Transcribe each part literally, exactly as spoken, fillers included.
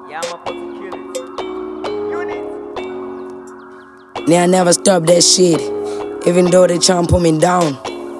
Yeah, I'm about to kill it. Unit. Nigga never stop that shit. Even though they try and put me down.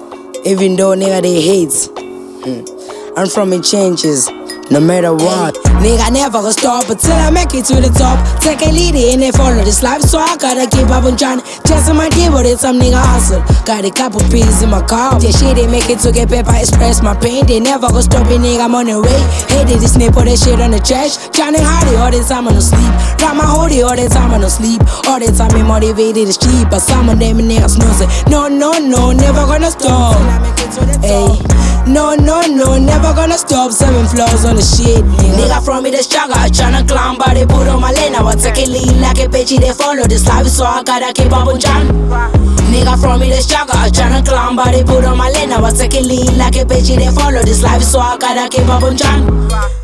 Even though nigga they hate. Hmm. I'm from it changes. No matter what, nigga never gonna stop until I make it to the top. Take a lead in and follow this life, so I gotta keep up on trying. Just on my keyboard, it's some nigga hustle. Got a couple pieces in my car. Yeah, shit, they make it to get paper, express my pain. They never gonna stop it, nigga, I'm on the way. Hated this nigga, put that shit on the trash. Johnny Hardy, all the time I no sleep. Rock my hoodie, all the time I no sleep. All the time me motivated, it's cheap. But some of them niggas know say, no, no, no, never gonna stop. Hey. No, no, no, never gonna stop. Seven floors on the shit, nigga. Nigga from me the struggle, tryna climb, but they put on my lane. I was taking lead like a bitch, they follow this life, so I gotta keep up on John. Nigga from me the struggle, tryna climb, but they put on my lane. I was taking lead like a bitch, they follow this life, so I gotta keep up on John.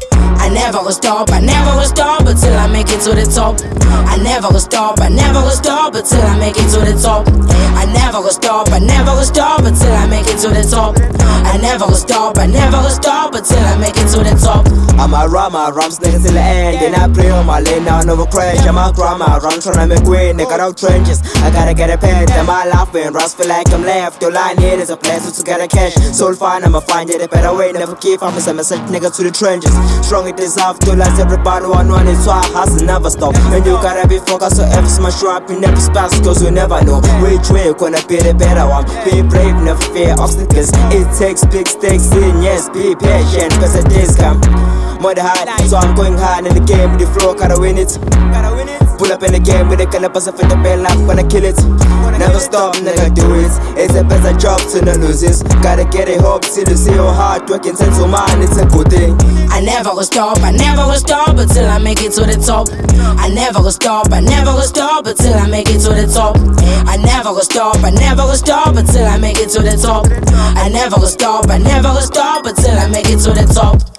I never gonna stop, I never gonna stop until I make it to the top. I never gonna stop, I never gonna stop until I make it to the top. I never gonna stop, I never gonna stop until I make it to the top. I never gonna stop, I never gonna stop until I make it to the top. I'm a run my rums niggas till the end. Then I play on my lane, now I never crash. I'm a grind my run, tryna make way, nigga out trenches. I gotta get a pen, then my life when runs feel like I'm left. Your line here is a place to get a cash. Soul fine, I'ma find it a better way. Never keep, I'ma send message nigga to the trenches. Strong it is off to last, everybody one one is why I hustle never stop. And you gotta be focused, so every smash you up in every spot, cause you never know which way you're gonna be the better one. Be brave, never fear obstacles. It takes big stakes in, yes, be patient, cause the days come. Mother hard, so I'm going hard in the game with the flow, gotta win it. Pull up in the game with the kind of person for the bell, I'm gonna kill it. Never stop, nigga, do it. It's a better job to not lose it. Gotta get it hope, see the see your hard working sense of mind, it's a good thing. I never gonna stop, I never gonna stop until I make it to the top. I never gonna stop, I never gonna stop until I make it to the top. I never gonna stop, I never gonna stop until I make it to the top. I never gonna stop, I never gonna stop until I make it to the top.